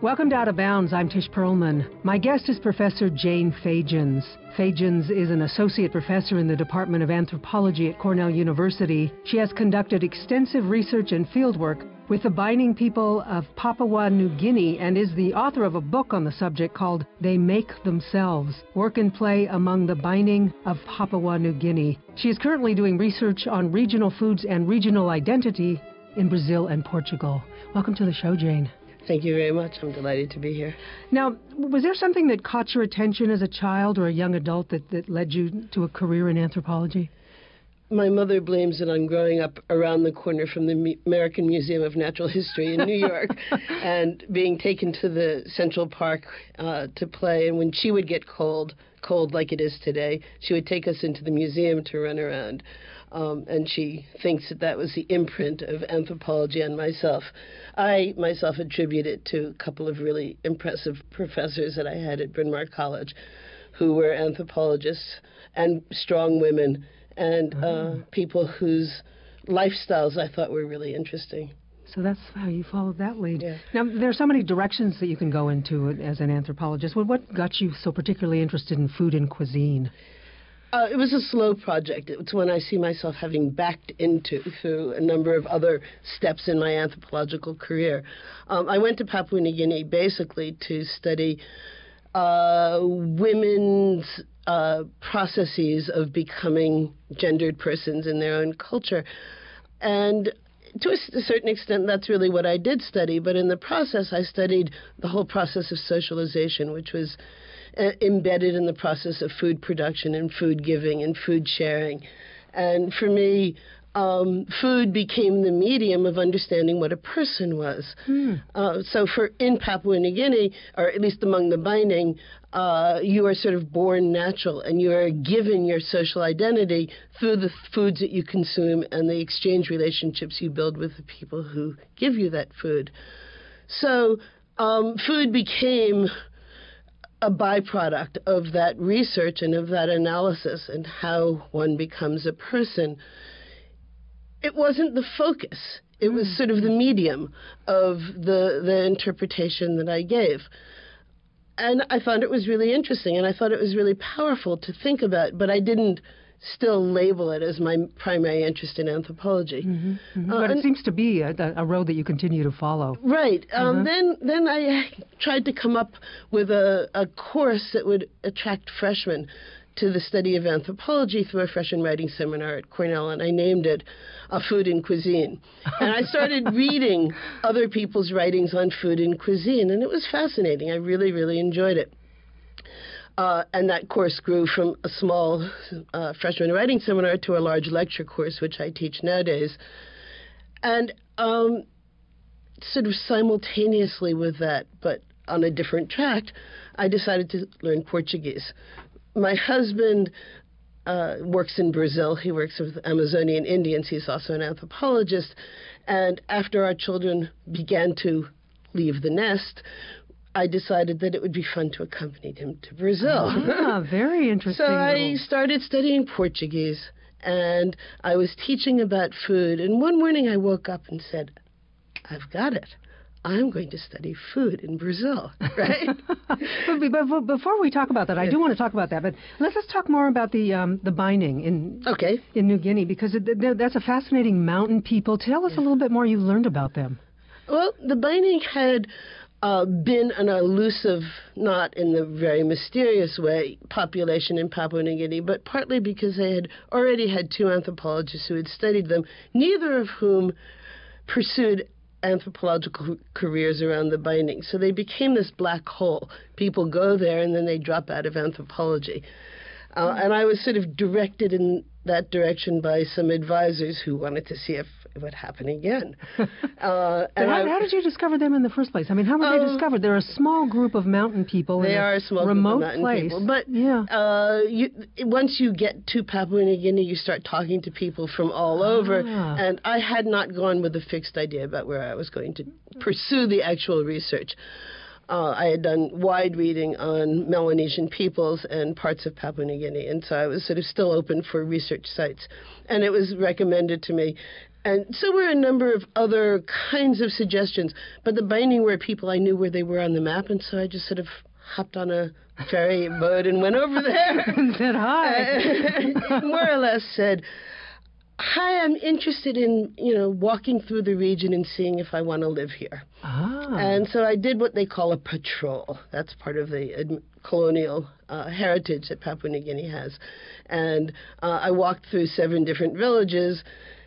Welcome to Out of Bounds. I'm Tish Perlman. My guest is Professor Jane Fajans. Fajans is an associate professor in the Department of Anthropology at Cornell University. She has conducted extensive research and fieldwork with the Baining people of Papua New Guinea and is the author of a book on the subject called They Make Themselves, Work and Play Among the Baining of Papua New Guinea. She is currently doing research on regional foods and regional identity in Brazil and Portugal. Welcome to the show, Jane. Thank you very much. I'm delighted to be here. Now, was there something that caught your attention as a child or a young adult that led you to a career in anthropology? My mother blames it on growing up around the corner from the American Museum of Natural History in New York and being taken to the Central Park to play. And when she would get cold like it is today, she would take us into the museum to run around. And she thinks that was the imprint of anthropology on myself. I myself attribute it to a couple of really impressive professors that I had at Bryn Mawr College who were anthropologists and strong women and people whose lifestyles I thought were really interesting. So that's how you followed that lead. Yeah. Now, there are so many directions that you can go into as an anthropologist. What got you so particularly interested in food and cuisine? It was a slow project. It's one I see myself having backed into through a number of other steps in my anthropological career. I went to Papua New Guinea basically to study women's processes of becoming gendered persons in their own culture. And to a certain extent, that's really what I did study. But in the process, I studied the whole process of socialization, which was embedded in the process of food production and food giving and food sharing. And for me, food became the medium of understanding what a person was. So in Papua New Guinea, or at least among the Baining, you are sort of born natural and you are given your social identity through the foods that you consume and the exchange relationships you build with the people who give you that food. So food became a byproduct of that research and of that analysis and how one becomes a person. It wasn't the focus. It was sort of the medium of the interpretation that I gave. And I thought it was really interesting, and I thought it was really powerful to think about, but I didn't still label it as my primary interest in anthropology. But it seems to be a road that you continue to follow. Right. Then I tried to come up with a course that would attract freshmen to the study of anthropology through a freshman writing seminar at Cornell, and I named it Food and Cuisine. And I started reading other people's writings on food and cuisine, and it was fascinating. I really, really enjoyed it. And that course grew from a small freshman writing seminar to a large lecture course, which I teach nowadays. And sort of simultaneously with that, but on a different track, I decided to learn Portuguese. My husband works in Brazil. He works with Amazonian Indians. He's also an anthropologist. And after our children began to leave the nest, I decided that it would be fun to accompany him to Brazil. Very interesting. So I started studying Portuguese, and I was teaching about food. And one morning I woke up and said, I've got it. I'm going to study food in Brazil, right? but before we talk about that, I do want to talk about that. But let's talk more about the Baining in New Guinea, because that's a fascinating mountain people. Tell us a little bit more you learned about them. Well, the Baining had been an elusive, not in the very mysterious way, population in Papua New Guinea, but partly because they had already had two anthropologists who had studied them, neither of whom pursued anthropological careers around the Baining. So they became this black hole. People go there and then they drop out of anthropology. And I was sort of directed in that direction by some advisors who wanted to see if it would happen again. How did you discover them in the first place? I mean, how were they discovered? They're a small group of mountain people they in are a small remote group of mountain place. People. But once you get to Papua New Guinea, you start talking to people from all over. And I had not gone with a fixed idea about where I was going to pursue the actual research. I had done wide reading on Melanesian peoples and parts of Papua New Guinea, and so I was sort of still open for research sites. And it was recommended to me And so were a number of other kinds of suggestions. But the Binding were people I knew where they were on the map, and so I just sort of hopped on a ferry boat and went over there. And said hi. More or less said, hi, I'm interested in, walking through the region and seeing if I want to live here. Ah. And so I did what they call a patrol. That's part of the colonial heritage that Papua New Guinea has. And I walked through 7 different villages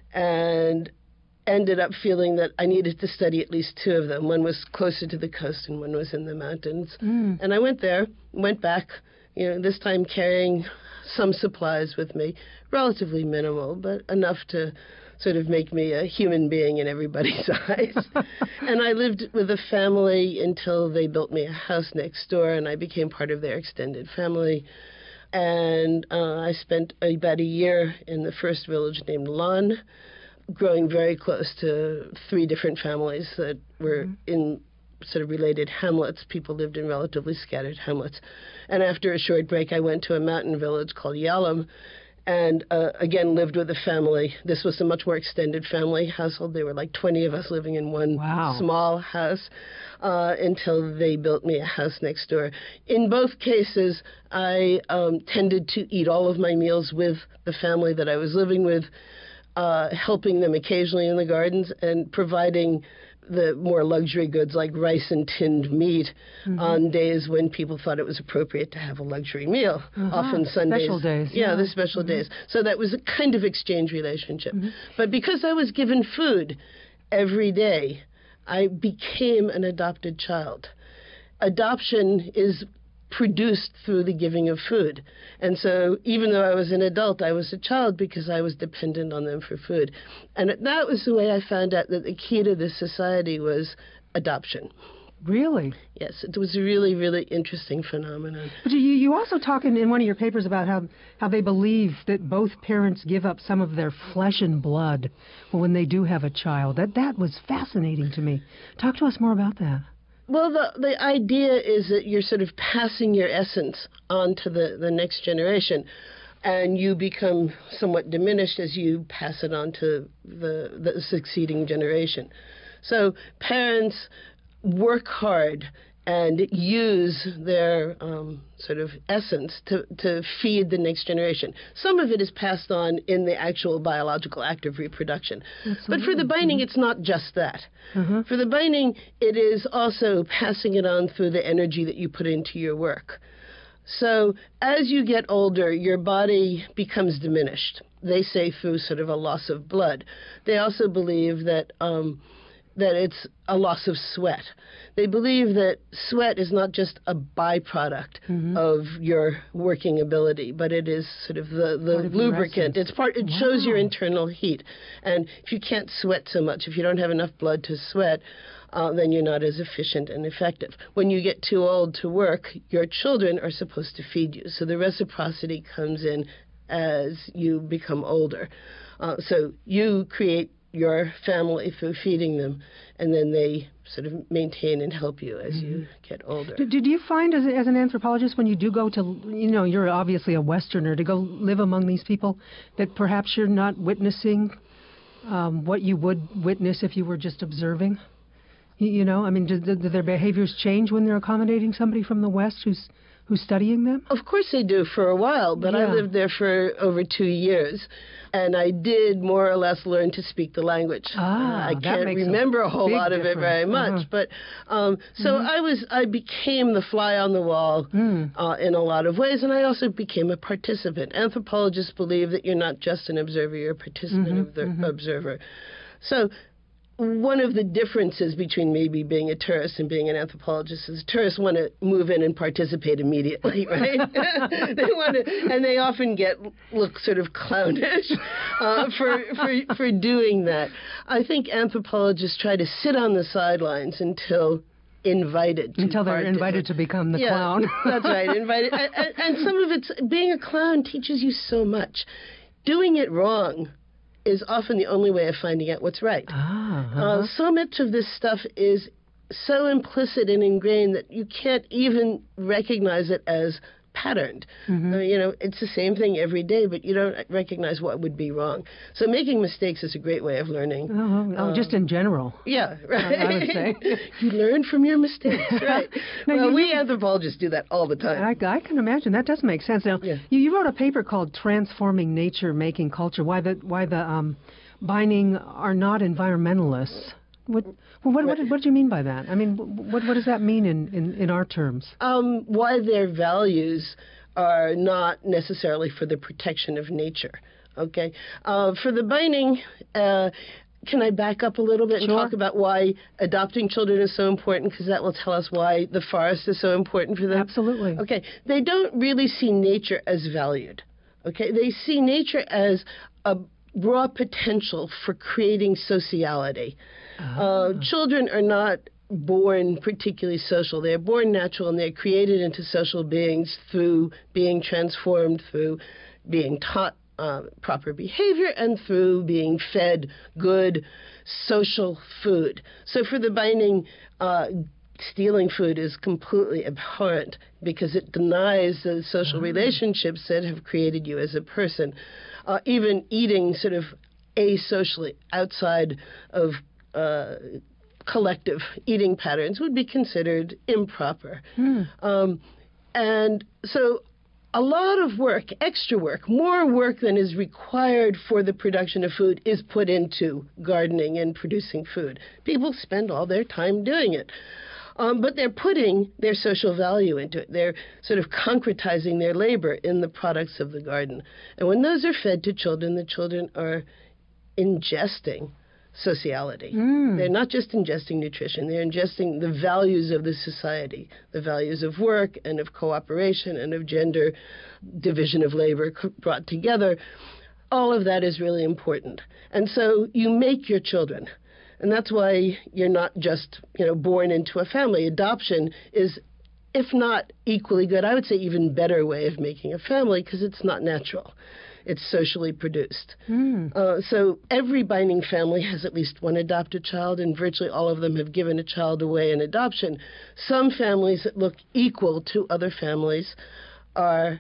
and ended up feeling that I needed to study at least 2 of them. One was closer to the coast and one was in the mountains. And I went there, went back, this time carrying some supplies with me, relatively minimal, but enough to sort of make me a human being in everybody's eyes. And I lived with a family until they built me a house next door, and I became part of their extended family. And I spent about a year in the first village named Lan, growing very close to 3 different families that were in sort of related hamlets. People lived in relatively scattered hamlets. And after a short break, I went to a mountain village called Yalam, and again lived with a family. This was a much more extended family household. There were like 20 of us living in one small house until they built me a house next door. In both cases, I tended to eat all of my meals with the family that I was living with, helping them occasionally in the gardens and providing the more luxury goods like rice and tinned meat on days when people thought it was appropriate to have a luxury meal. Often Sundays. Special days. Yeah, the special days. So that was a kind of exchange relationship. But because I was given food every day, I became an adopted child. Adoption is produced through the giving of food. And so even though I was an adult, I was a child because I was dependent on them for food. And that was the way I found out that the key to this society was adoption. Really? Yes, it was a really, really interesting phenomenon. But you also talk in one of your papers about how they believe that both parents give up some of their flesh and blood when they do have a child. That was fascinating to me. Talk to us more about that. Well, the idea is that you're sort of passing your essence on to the next generation, and you become somewhat diminished as you pass it on to the succeeding generation. So parents work hard and use their sort of essence to feed the next generation. Some of it is passed on in the actual biological act of reproduction. But for the Binding, it's not just that. For the Binding, it is also passing it on through the energy that you put into your work. So as you get older, your body becomes diminished. They say through sort of a loss of blood. They also believe that it's a loss of sweat. They believe that sweat is not just a byproduct of your working ability, but it is sort of the lubricant. It shows your internal heat. And if you can't sweat so much, if you don't have enough blood to sweat, then you're not as efficient and effective. When you get too old to work, your children are supposed to feed you. So the reciprocity comes in as you become older. So you create your family through feeding them, and then they sort of maintain and help you as you get older. Did you find as an anthropologist, when you do go to, you're obviously a Westerner, to go live among these people, that perhaps you're not witnessing what you would witness if you were just observing? Do their behaviors change when they're accommodating somebody from the West who's studying them? Of course they do for a while, but I lived there for over 2 years, and I did more or less learn to speak the language. I can't remember a whole lot of it very much, but so I became the fly on the wall in a lot of ways, and I also became a participant. Anthropologists believe that you're not just an observer, you're a participant of the observer. So one of the differences between maybe being a tourist and being an anthropologist is tourists want to move in and participate immediately, right? And they often look sort of clownish for doing that. I think anthropologists try to sit on the sidelines until they're invited to become the clown. That's right, invited. And some of it's being a clown teaches you so much. Doing it wrong is often the only way of finding out what's right. So much of this stuff is so implicit and ingrained that you can't even recognize it as patterned. It's the same thing every day, but you don't recognize what would be wrong. So making mistakes is a great way of learning. Just in general. Yeah, right. I would say. You learn from your mistakes, right? Now, we anthropologists do that all the time. I can imagine. That does make sense. Now, you wrote a paper called Transforming Nature, Making Culture, why the Bining are not environmentalists. What do you mean by that? I mean, what does that mean in our terms? Why their values are not necessarily for the protection of nature. Okay, for the Bining, can I back up a little bit and talk about why adopting children is so important? Because that will tell us why the forest is so important for them. Absolutely. Okay, they don't really see nature as valued. Okay, they see nature as a raw potential for creating sociality. Children are not born particularly social. They're born natural, and they're created into social beings through being transformed, through being taught proper behavior, and through being fed good social food. So for the Bining, stealing food is completely abhorrent because it denies the social relationships that have created you as a person. Even eating sort of asocially outside of collective eating patterns would be considered improper. And so a lot of work, extra work, more work than is required for the production of food is put into gardening and producing food. People spend all their time doing it. But they're putting their social value into it. They're sort of concretizing their labor in the products of the garden. And when those are fed to children, the children are ingesting sociality. They're not just ingesting nutrition. They're ingesting the values of the society, the values of work and of cooperation and of gender, division of labor brought together. All of that is really important. And so you make your children. And that's why you're not just, born into a family. Adoption is, if not equally good, I would say even better way of making a family because it's not natural. It's socially produced. So every Bining family has at least one adopted child, and virtually all of them have given a child away in adoption. Some families that look equal to other families are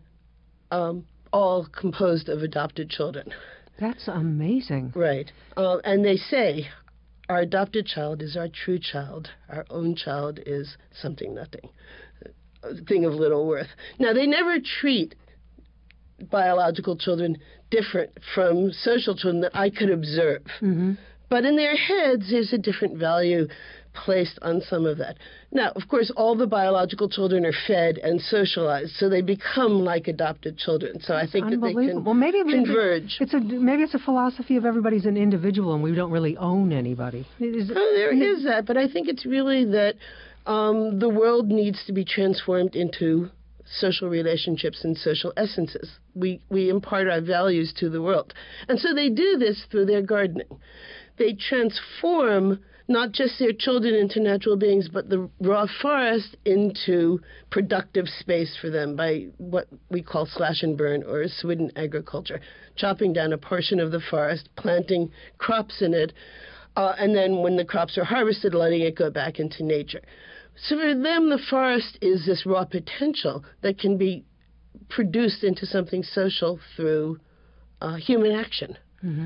all composed of adopted children. That's amazing. Right. And they say, our adopted child is our true child. Our own child is something nothing, a thing of little worth. Now, they never treat biological children different from social children that I could observe. But in their heads, there's a different value placed on some of that. Now, of course, all the biological children are fed and socialized, so they become like adopted children. So I think that they can converge. Maybe it's a philosophy of everybody's an individual and we don't really own anybody. There is that, but I think it's really that the world needs to be transformed into social relationships and social essences. We impart our values to the world. And so they do this through their gardening. They transform not just their children into natural beings, but the raw forest into productive space for them by what we call slash and burn or Swidden agriculture, chopping down a portion of the forest, planting crops in it, and then when the crops are harvested, letting it go back into nature. So for them, the forest is this raw potential that can be produced into something social through human action.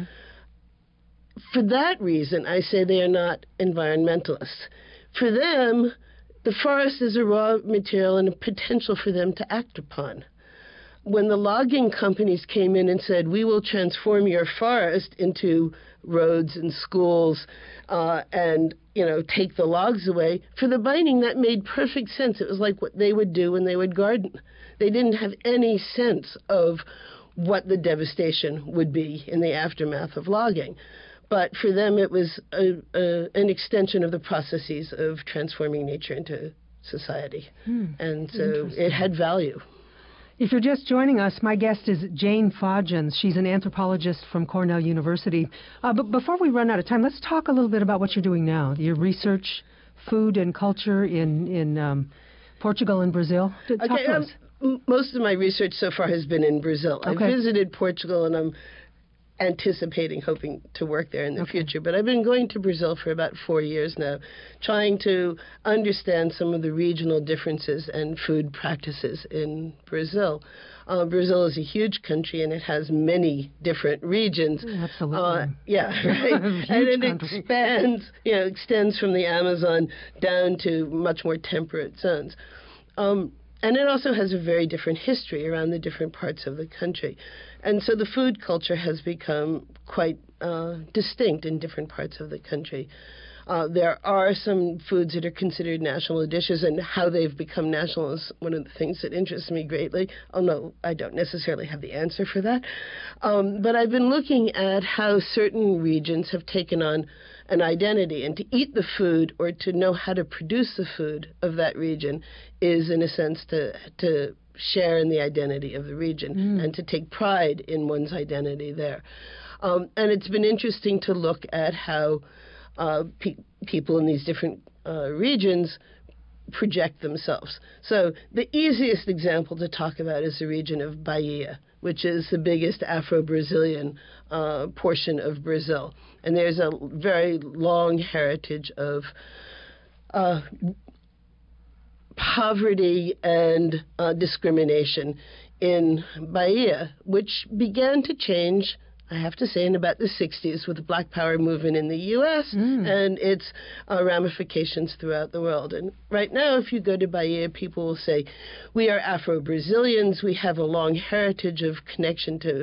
For that reason, I say they are not environmentalists. For them, the forest is a raw material and a potential for them to act upon. When the logging companies came in and said, we will transform your forest into roads and schools and, take the logs away, for the Bining, that made perfect sense. It was like what they would do when they would garden. They didn't have any sense of what the devastation would be in the aftermath of logging. But for them, it was an extension of the processes of transforming nature into society. And so it had value. If you're just joining us, my guest is Jane Fajans. She's an anthropologist from Cornell University. But before we run out of time, let's talk a little bit about what you're doing now. Your research, food and culture in Portugal and Brazil. Talk to us. Most of my research so far has been in Brazil. Okay. I visited Portugal, and I'm anticipating, hoping to work there in the future. But I've been going to Brazil for about 4 years now, trying to understand some of the regional differences and food practices in Brazil. Brazil is a huge country, and it has many different regions. Absolutely. Yeah, right. And it extends from the Amazon down to much more temperate zones. And it also has a very different history around the different parts of the country. And so the food culture has become quite distinct in different parts of the country. There are some foods that are considered national dishes, and how they've become national is one of the things that interests me greatly, although I don't necessarily have the answer for that. But I've been looking at how certain regions have taken on an identity, and to eat the food or to know how to produce the food of that region is, in a sense, to share in the identity of the region and to take pride in one's identity there. And it's been interesting to look at how people in these different regions project themselves. So the easiest example to talk about is the region of Bahia, which is the biggest Afro-Brazilian portion of Brazil. And there's a very long heritage of poverty and discrimination in Bahia, which began to change, I have to say, in about the 60s with the Black Power movement in the U.S. and its ramifications throughout the world. And right now, if you go to Bahia, people will say, we are Afro-Brazilians, we have a long heritage of connection to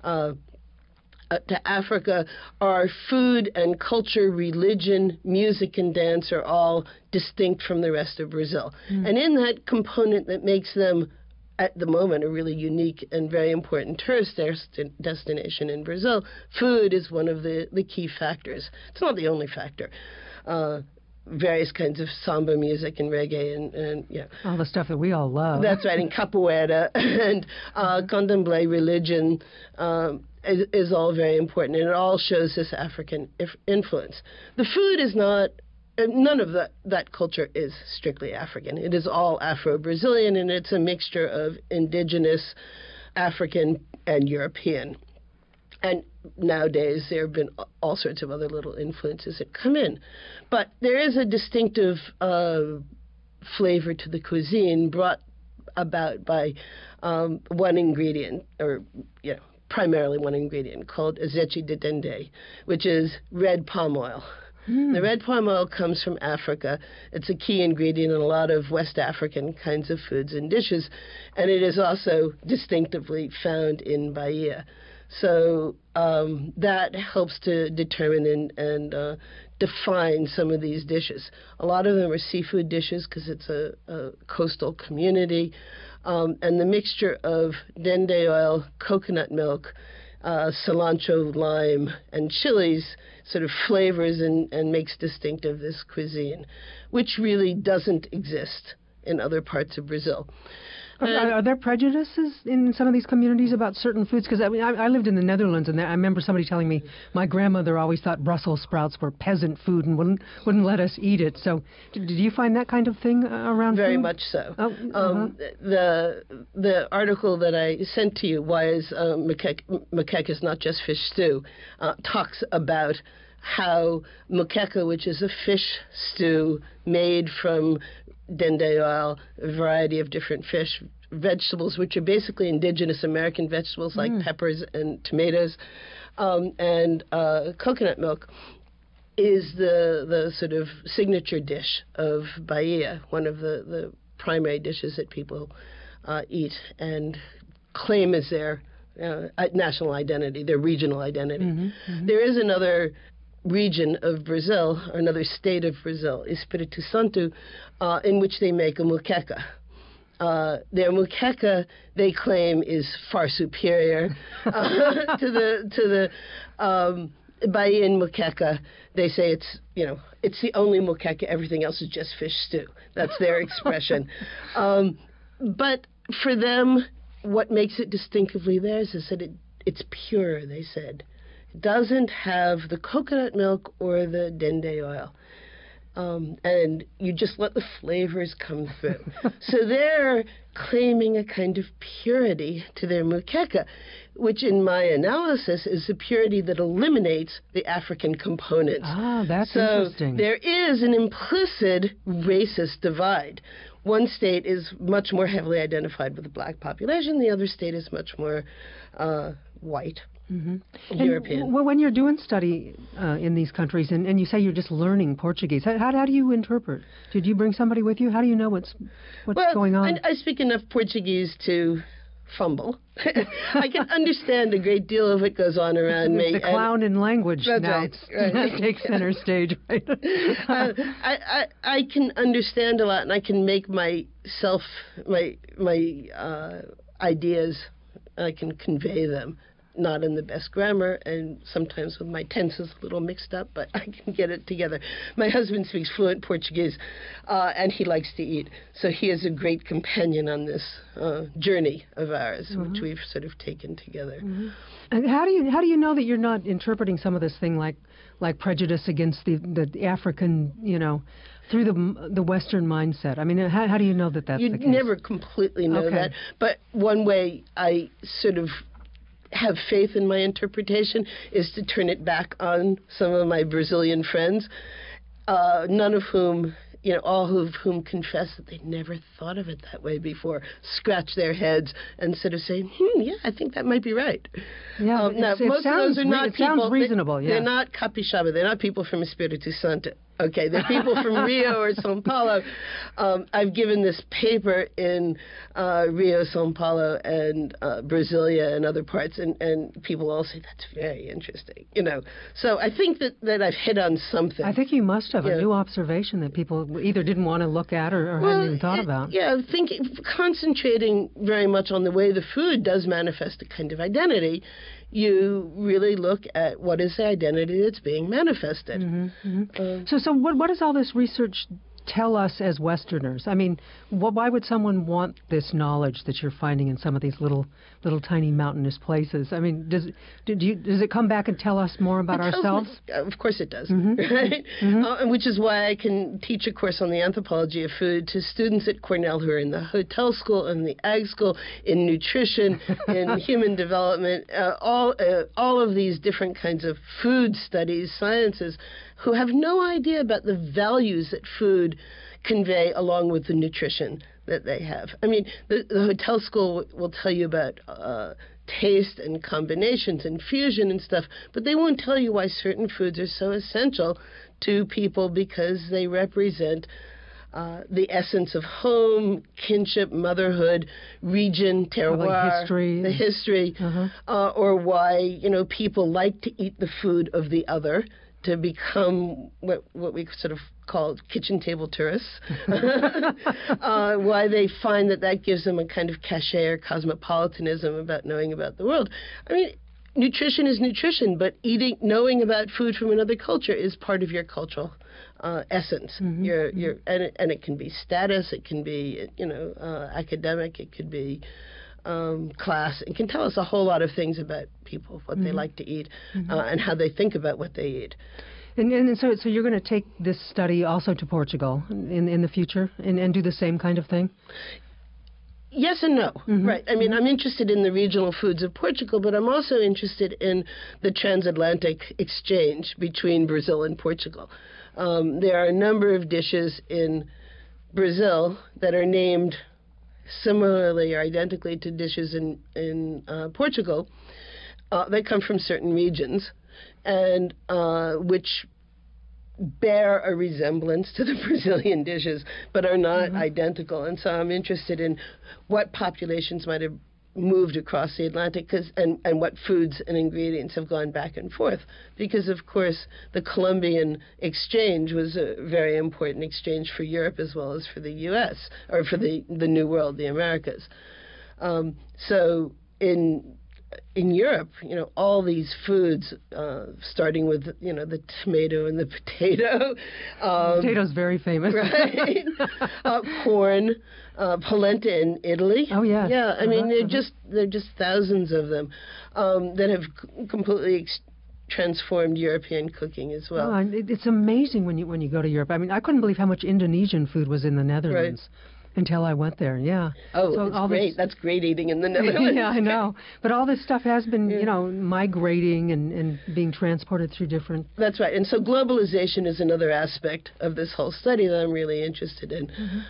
Africa. Our food and culture, religion, music and dance are all distinct from the rest of Brazil. And in that component that makes them, at the moment, a really unique and very important tourist destination in Brazil, food is one of the key factors. It's not the only factor. Various kinds of samba music and reggae and all the stuff that we all love. That's right, and capoeira and candomblé religion is all very important, and it all shows this African influence. The food is not. None of that culture is strictly African. It is all Afro-Brazilian, and it's a mixture of indigenous, African, and European. And nowadays, there have been all sorts of other little influences that come in. But there is a distinctive flavor to the cuisine brought about by one ingredient, or primarily one ingredient, called azeite de dendê, which is red palm oil. The red palm oil comes from Africa. It's a key ingredient in a lot of West African kinds of foods and dishes, and it is also distinctively found in Bahia. So that helps to determine and define some of these dishes. A lot of them are seafood dishes because it's a coastal community, and the mixture of dendé oil, coconut milk, cilantro, lime, and chilies sort of flavors and makes distinctive this cuisine, which really doesn't exist in other parts of Brazil. Are there prejudices in some of these communities about certain foods? Because I lived in the Netherlands, and I remember somebody telling me my grandmother always thought Brussels sprouts were peasant food and wouldn't let us eat it. So, did you find that kind of thing around Very food? much so. The article that I sent to you, Why is Moqueca not just fish stew, talks about how moqueca, which is a fish stew made from dendé oil, a variety of different fish, vegetables, which are basically indigenous American vegetables like peppers and tomatoes, and coconut milk, is the sort of signature dish of Bahia, one of the primary dishes that people eat and claim as their national identity, their regional identity. There is another region of Brazil, or another state of Brazil, Espírito Santo, in which they make a moqueca. Their moqueca, they claim, is far superior to the Bahian moqueca. They say it's the only moqueca. Everything else is just fish stew. That's their expression. But for them, what makes it distinctively theirs is that it's pure, they said. It doesn't have the coconut milk or the dendé oil. And you just let the flavors come through. So their claiming a kind of purity to their muqueca, which in my analysis is the purity that eliminates the African components. Ah, that's so interesting. There is an implicit racist divide. One state is much more heavily identified with the black population. The other state is much more white. Mm-hmm. European. And when you're doing study in these countries, and you say you're just learning Portuguese, how do you interpret? Did you bring somebody with you? How do you know what's going on? I speak enough Portuguese to fumble. I can understand a great deal of what goes on around me. The clown in language now takes center stage. Right? I can understand a lot, and I can make my ideas. I can convey them. Not in the best grammar, and sometimes with my tenses a little mixed up, but I can get it together. My husband speaks fluent Portuguese, and he likes to eat, so he is a great companion on this journey of ours, which we've sort of taken together. And how do you know that you're not interpreting some of this thing like prejudice against the African, through the Western mindset? I mean, how do you know that that's the case? You never completely know that, but one way I sort of have faith in my interpretation is to turn it back on some of my Brazilian friends, none of whom, all of whom confess that they never thought of it that way before, scratch their heads and sort of say, yeah, I think that might be right. Yeah, now, most of those are not people. Sounds reasonable, They're not capixaba. They're not people from Espírito Santo. Okay, they're people from Rio or São Paulo. I've given this paper in Rio, São Paulo, and Brasilia and other parts, and people all say, that's very interesting, So I think that I've hit on something. I think you must have a new observation that people either didn't want to look at or hadn't even thought about. Yeah, concentrating very much on the way the food does manifest a kind of identity, you really look at what is the identity that's being manifested. So what does all this research tell us as Westerners? I mean, why would someone want this knowledge that you're finding in some of these little tiny mountainous places? I mean, does it come back and tell us more about ourselves? Of course it does, right? And which is why I can teach a course on the anthropology of food to students at Cornell who are in the hotel school, in the ag school, in nutrition, in human development, all of these different kinds of food studies, sciences, who have no idea about the values that food convey along with the nutrition that they have. I mean, the hotel school will tell you about taste and combinations and fusion and stuff, but they won't tell you why certain foods are so essential to people because they represent the essence of home, kinship, motherhood, region, terroir, the history, or why people like to eat the food of the other, to become what we sort of call kitchen table tourists, why they find that gives them a kind of cachet or cosmopolitanism about knowing about the world. I mean, nutrition is nutrition, but knowing about food from another culture is part of your cultural essence. And it can be status, it can be academic, it could be class. It can tell us a whole lot of things about people, what they like to eat, and how they think about what they eat. And so you're going to take this study also to Portugal in the future and do the same kind of thing? Yes and no. Right. I mean, I'm interested in the regional foods of Portugal, but I'm also interested in the transatlantic exchange between Brazil and Portugal. There are a number of dishes in Brazil that are named similarly or identically to dishes in Portugal that come from certain regions and which bear a resemblance to the Brazilian dishes but are not identical. And so I'm interested in what populations might have moved across the Atlantic and what foods and ingredients have gone back and forth. Because, of course, the Columbian exchange was a very important exchange for Europe as well as for the U.S., or for the New World, the Americas. So in Europe, all these foods, starting with, the tomato and the potato. Potato's very famous. Right. Corn, polenta in Italy. Oh, yeah. Yeah, I mean, they're just thousands of them that have completely transformed European cooking as well. Oh, it's amazing when you go to Europe. I mean, I couldn't believe how much Indonesian food was in the Netherlands. Right. until I went there. Yeah. Oh, so that's great. That's great eating in the Netherlands. Yeah, I know. But all this stuff has been, migrating and being transported through different... That's right. And so globalization is another aspect of this whole study that I'm really interested in.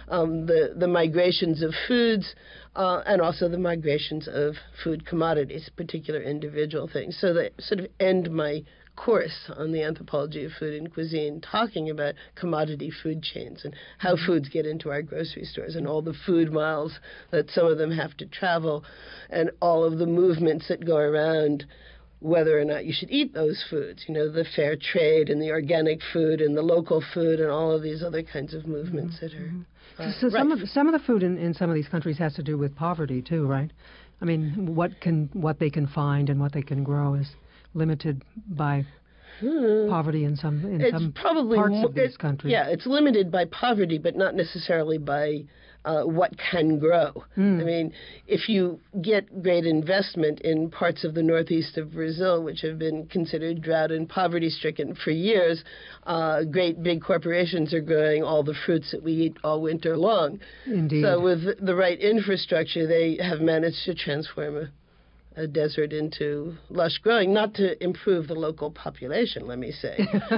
The migrations of foods and also the migrations of food commodities, particular individual things. So they sort of end my course on the anthropology of food and cuisine talking about commodity food chains and how foods get into our grocery stores and all the food miles that some of them have to travel and all of the movements that go around whether or not you should eat those foods, the fair trade and the organic food and the local food and all of these other kinds of movements that are so some of the food in some of these countries has to do with poverty too, right? I mean, what they can find and what they can grow is limited by poverty in some parts of these countries. Yeah, it's limited by poverty, but not necessarily by what can grow. I mean, if you get great investment in parts of the northeast of Brazil, which have been considered drought and poverty-stricken for years, great big corporations are growing all the fruits that we eat all winter long. Indeed. So with the right infrastructure, they have managed to transform a desert into lush growing, not to improve the local population, let me say.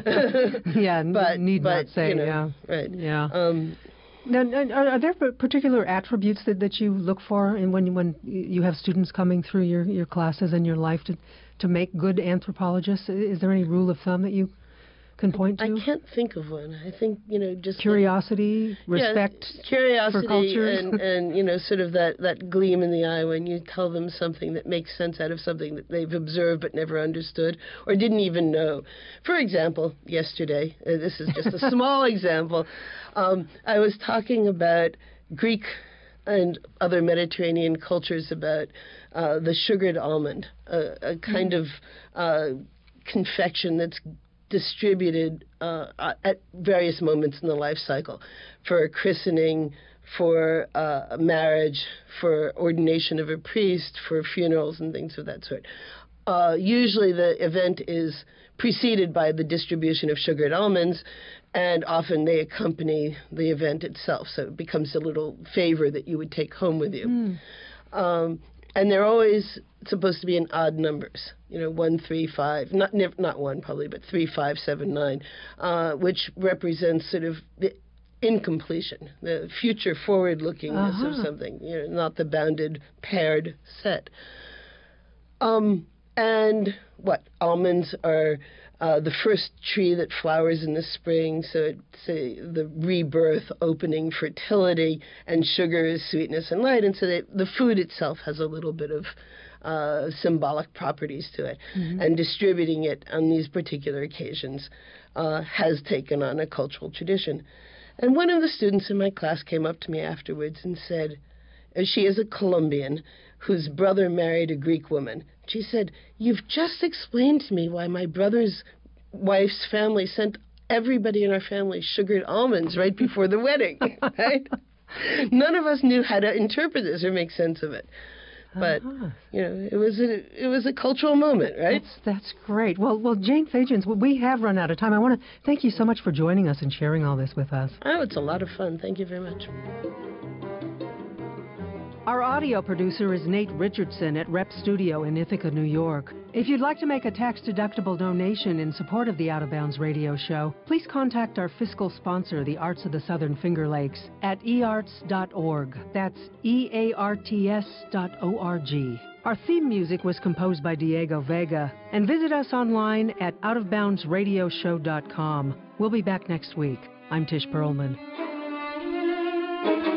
Yeah, not say, yeah. Right. Yeah. Now, are there particular attributes that you look for when you have students coming through your classes and your life to make good anthropologists? Is there any rule of thumb that you can point to? I can't think of one. I think, just... Curiosity, respect curiosity for cultures. and sort of that gleam in the eye when you tell them something that makes sense out of something that they've observed but never understood or didn't even know. For example, yesterday, this is just a small example, I was talking about Greek and other Mediterranean cultures about the sugared almond, a kind of confection that's distributed at various moments in the life cycle for a christening, for a marriage, for ordination of a priest, for funerals and things of that sort. Usually the event is preceded by the distribution of sugared almonds, and often they accompany the event itself, so it becomes a little favor that you would take home with you. And they're always supposed to be in odd numbers, 1, 3, 5, not 1 probably, but 3, 5, 7, 9, which represents sort of the incompletion, the future forward-lookingness of something, not the bounded paired set. And almonds are the first tree that flowers in the spring, so it's the rebirth, opening, fertility, and sugar is sweetness and light, and so the food itself has a little bit of symbolic properties to it, and distributing it on these particular occasions has taken on a cultural tradition. And one of the students in my class came up to me afterwards and said, she is a Colombian whose brother married a Greek woman. She said, "You've just explained to me why my brother's wife's family sent everybody in our family sugared almonds right before the wedding." Right? None of us knew how to interpret this or make sense of it. But it was a cultural moment, right? That's great. Well, Jane Fajans, we have run out of time. I want to thank you so much for joining us and sharing all this with us. Oh, it's a lot of fun. Thank you very much. Our audio producer is Nate Richardson at Rep Studio in Ithaca, New York. If you'd like to make a tax-deductible donation in support of the Out of Bounds radio show, please contact our fiscal sponsor, the Arts of the Southern Finger Lakes, at earts.org. That's earts.org. Our theme music was composed by Diego Vega. And visit us online at outofboundsradioshow.com. We'll be back next week. I'm Tish Perlman.